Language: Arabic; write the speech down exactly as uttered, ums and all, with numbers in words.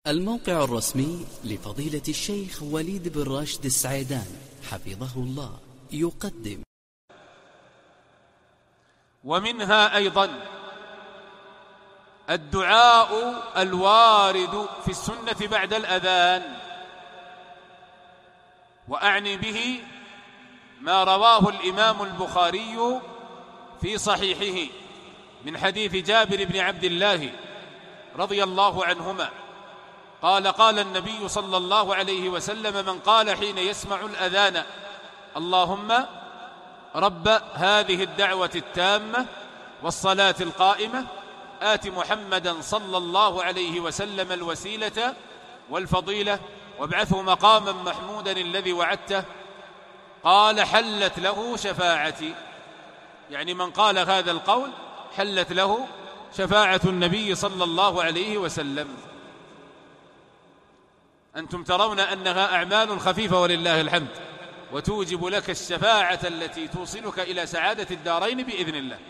الموقع الرسمي لفضيلة الشيخ وليد بن راشد السعيدان حفظه الله يقدم. ومنها أيضا الدعاء الوارد في السنة بعد الأذان، وأعني به ما رواه الإمام البخاري في صحيحه من حديث جابر بن عبد الله رضي الله عنهما قال قال النبي صلى الله عليه وسلم: من قال حين يسمع الأذان: اللهم رب هذه الدعوة التامة والصلاة القائمة آت محمدا صلى الله عليه وسلم الوسيلة والفضيلة وابعثه مقاما محمودا الذي وعدته، قال حلت له شفاعتي. يعني من قال هذا القول حلت له شفاعة النبي صلى الله عليه وسلم. أنتم ترون أنها أعمال خفيفة ولله الحمد، وتوجب لك الشفاعة التي توصلك إلى سعادة الدارين بإذن الله.